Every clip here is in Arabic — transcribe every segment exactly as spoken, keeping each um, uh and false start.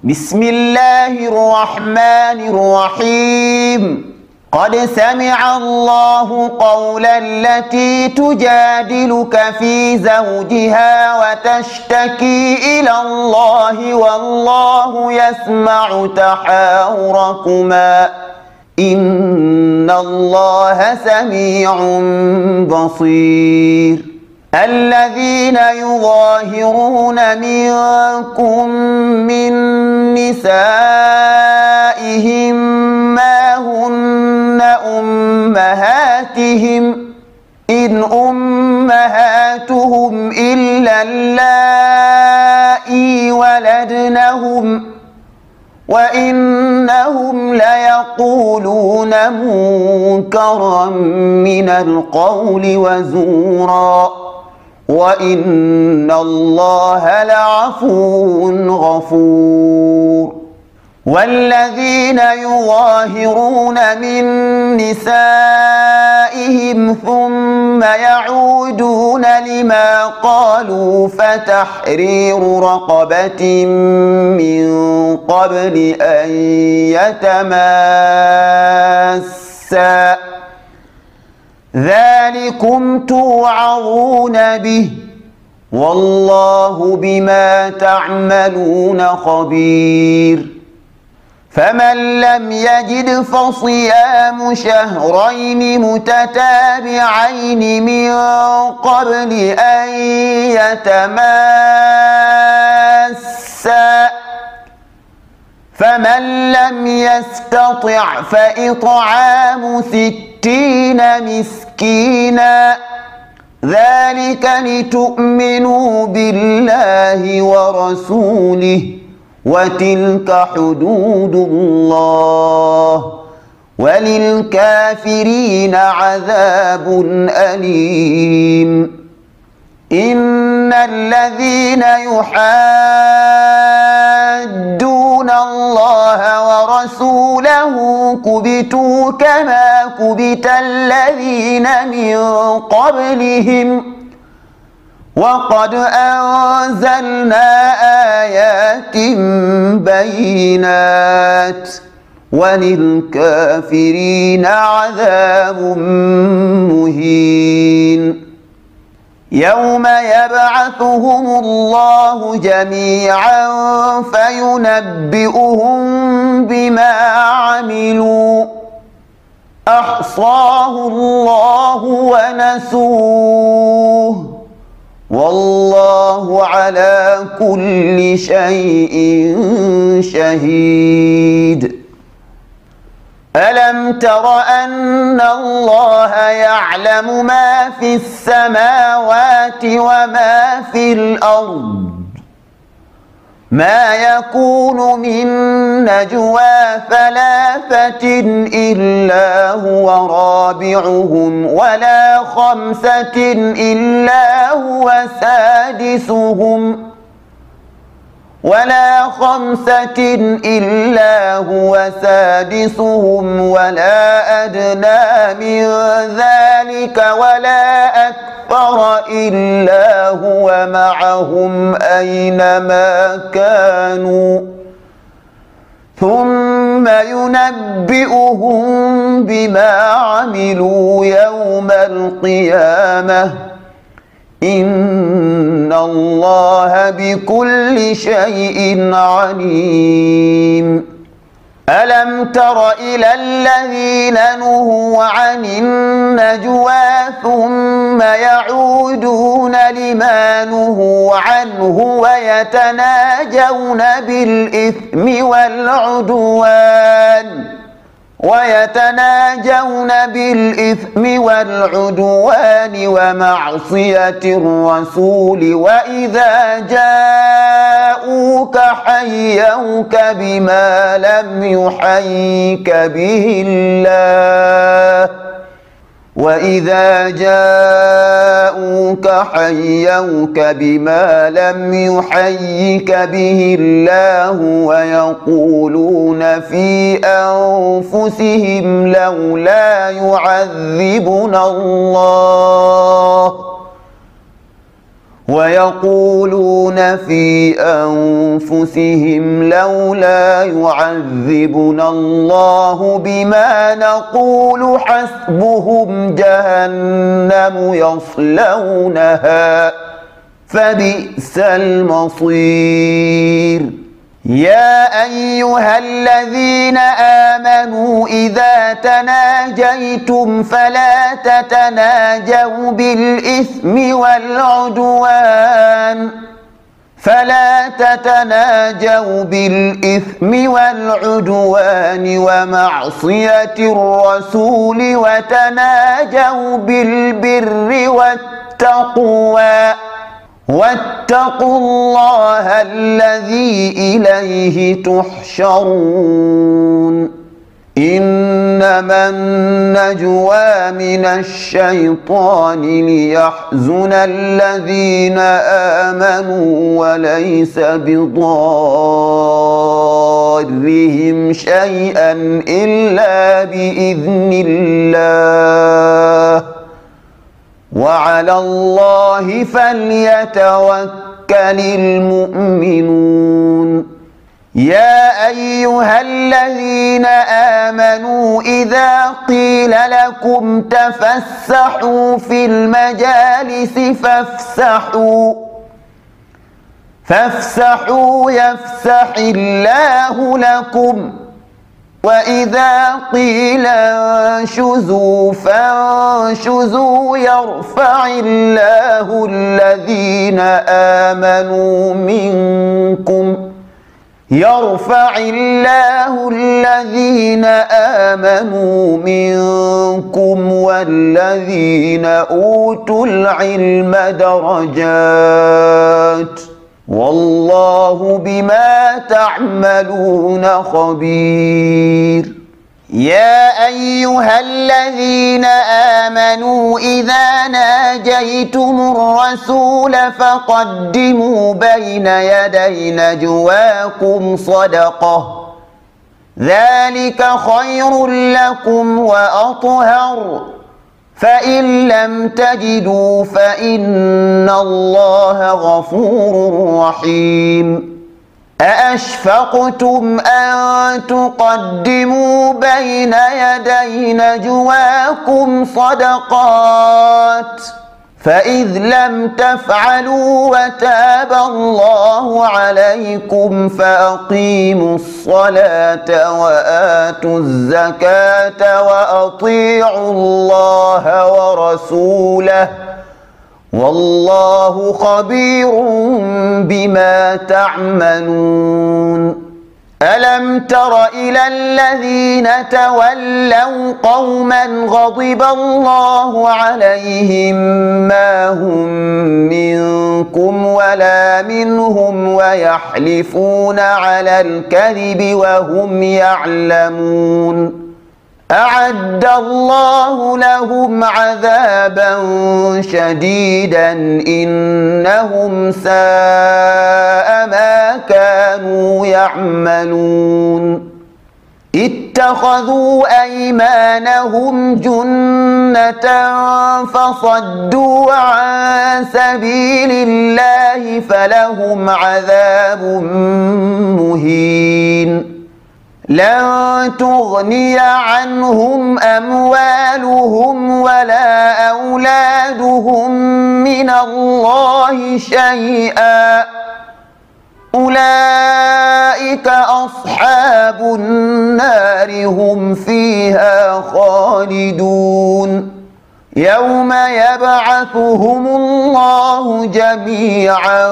بسم الله الرحمن الرحيم. قد سمع الله قول التي تجادلك في زوجها وتشتكي إلى الله والله يسمع تحاوركما إن الله سميع بصير. الذين يظاهرون منكم من نسائهم ما هن أمهاتهم إن أمهاتهم إلا اللائي ولدنهم وإنهم ليقولون منكرا من القول وزورا وإن الله لعفو غفور. والذين يظاهرون من نسائهم ثم يعودون لما قالوا فتحرير رقبة من قبل أن يتماسا ذلكم توعظون به والله بما تعملون خبير. فمن لم يجد فصيام شهرين متتابعين من قبل أن يتماسا فمن لم يستطع فإطعام ستين مسكينا ذلك لتؤمنوا بالله ورسوله وتلك حدود الله وللكافرين عذاب أليم. إن الذين يحادون الله ورسوله كبتوا كما كبت الذين من قبلهم وقد أنزلنا آيات بينات وللكافرين عذاب مهين. يوم يبعثهم الله جميعا فينبئهم بما عملوا أحصاه الله ونسوه والله على كل شيء شهيد. ألم تر أن الله يعلم ما في السماوات وما في الأرض ما يكون من نجوى ثلاثة إلا هو رابعهم ولا خمسة إلا هو سادسهم ولا خمسة إلا هو سادسهم ولا أدنى من ذلك ولا أكثر إلا هو معهم أينما كانوا ثم ينبئهم بما عملوا يوم القيامة إن الله بكل شيء عليم. ألم تر إلى الذين نهوا عن النجوى ثم يعودون لما نهوا عنه ويتناجون بالإثم والعدوان ويتناجون بالإثم والعدوان ومعصية الرسول وإذا جاءوك حيوك بما لم يحيك به الله وإذا جاءوك حيوك بما لم يحيك به الله ويقولون في أنفسهم لولا يعذبنا الله ويقولون في أنفسهم لولا يعذبنا الله بما نقول حسبهم جهنم يصلونها فبئس المصير. يا أيها الذين آمنوا إذا تناجيتم فلا تتناجوا بالإثم والعدوان فلا تتناجوا بالإثم والعدوان ومعصية الرسول وتناجوا بالبر والتقوى واتقوا الله الذي إليه تحشرون. إنما النجوى من الشيطان ليحزن الذين آمنوا وليس بضارهم شيئا إلا بإذن الله وعلى الله فليتوكل المؤمنون. يا أيها الذين آمنوا إذا قيل لكم تفسحوا في المجالس فافسحوا فافسحوا يفسح الله لكم وإذا قيل انشزوا فانشزوا يرفع الله الذين آمنوا منكم يرفع الله الذين آمنوا منكم والذين أوتوا العلم درجات والله بما تعملون خبير. يا أيها الذين آمنوا إذا ناجيتم الرسول فقدموا بين يدي نجواكم صدقة ذلك خير لكم وأطهر فإن لم تجدوا فإن الله غفور رحيم. أأشفقتم أن تقدموا بين يدي نجواكم صدقات فإذ لم تفعلوا وتاب الله عليكم فأقيموا الصلاة وآتوا الزكاة وأطيعوا الله ورسوله والله خبير بما تعملون. ألم تر إلى الذين تولوا قوما غضب الله عليهم ما هم منكم ولا منهم ويحلفون على الكذب وهم يعلمون أعد الله لهم عذابا شديدا إنهم ساء ما كانوا يعملون. اتخذوا أيمانهم جنة فصدوا عن سبيل الله فلهم عذاب مهين. لن تغني عنهم أموالهم ولا أولادهم من الله شيئا أولئك أصحاب النار هم فيها خالدون. يوم يبعثهم الله جميعا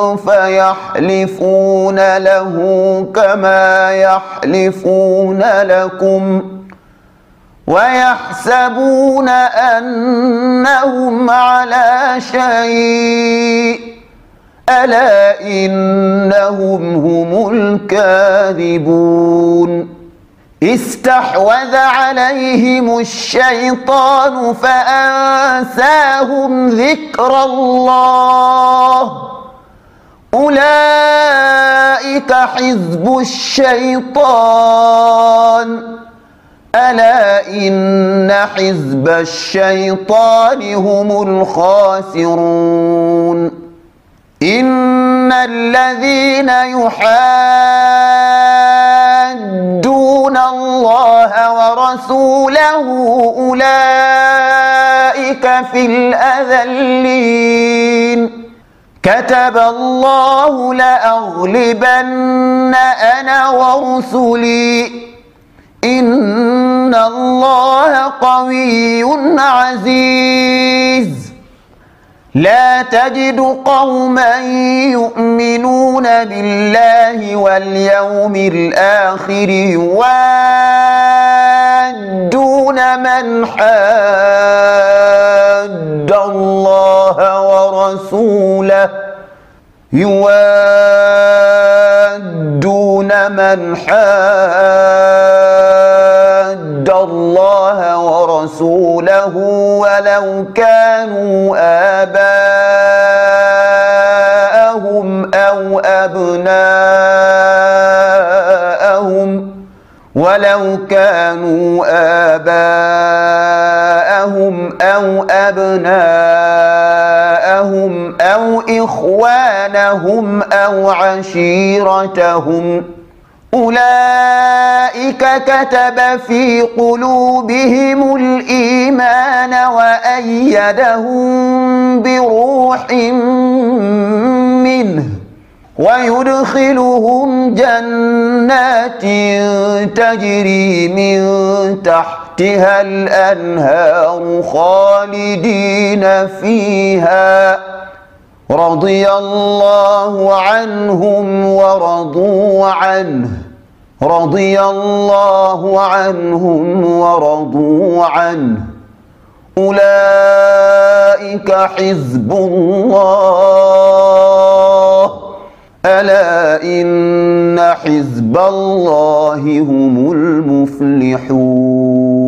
فيحلفون له كما يحلفون لكم ويحسبون أنهم على شيء ألا إنهم هم الكاذبون. استحوذ عليهم الشيطان فأنساهم ذكر الله أولئك حزب الشيطان ألا إن حزب الشيطان هم الخاسرون. إن الذين يحادون الله ورسوله أولئك في الأذلين كتب الله لأغلبن أنا ورسلي إن الله قوي عزيز لا تجد قوما يؤمنون بالله واليوم الآخر يوادون من حاد الله ورسوله يوادون من حاد الله ورسوله ولو كانوا آباءهم أو أبناءهم ولو كانوا آباءهم أو أبناءهم أو إخوانهم أو عشيرتهم أولئك كتب في قلوبهم الإيمان وأيدهم بروح منه ويدخلهم جنات تجري من تحتها الأنهار خالدين فيها رضي الله عنهم ورضوا عنه رضي الله عنهم ورضوا عنه أولئك حزب الله ألا إن حزب الله هم المفلحون.